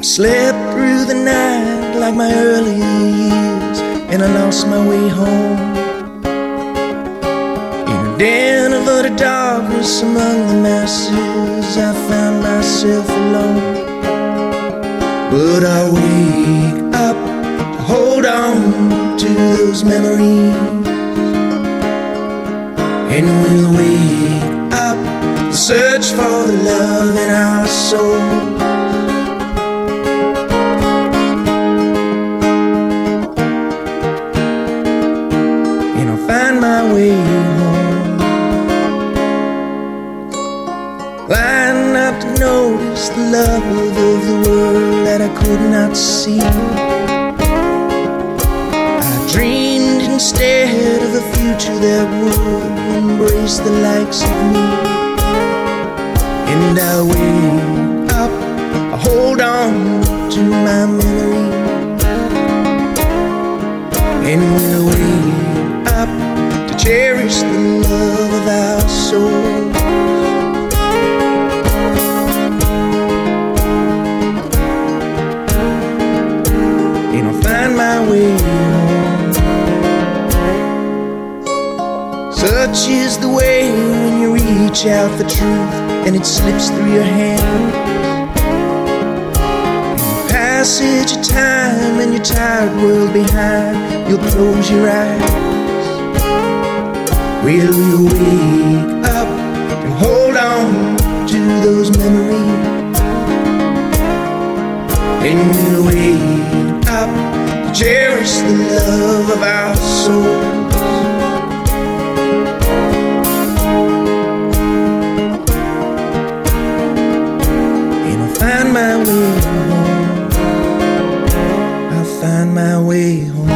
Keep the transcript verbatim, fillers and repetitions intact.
Slept through the night like my early years, and I lost my way home. In a den of utter darkness among the masses, I found myself alone. But I wake up to hold on to those memories, and we'll wake up to search for the love in our souls. Find my way home. Line up to notice the love of the world that I could not see. I dreamed instead of a future that would embrace the likes of me. And I wake up, I hold on to my memory, and we'll wake up to cherish the love of our souls. And I'll find my way home. Such is the way when you reach out for truth and it slips through your hands. In the passage of time and your tired world behind, you'll close your eyes. Will you wake up and hold on to those memories? And we'll wake up to cherish the love of our souls. And I'll find my way home. I'll find my way home.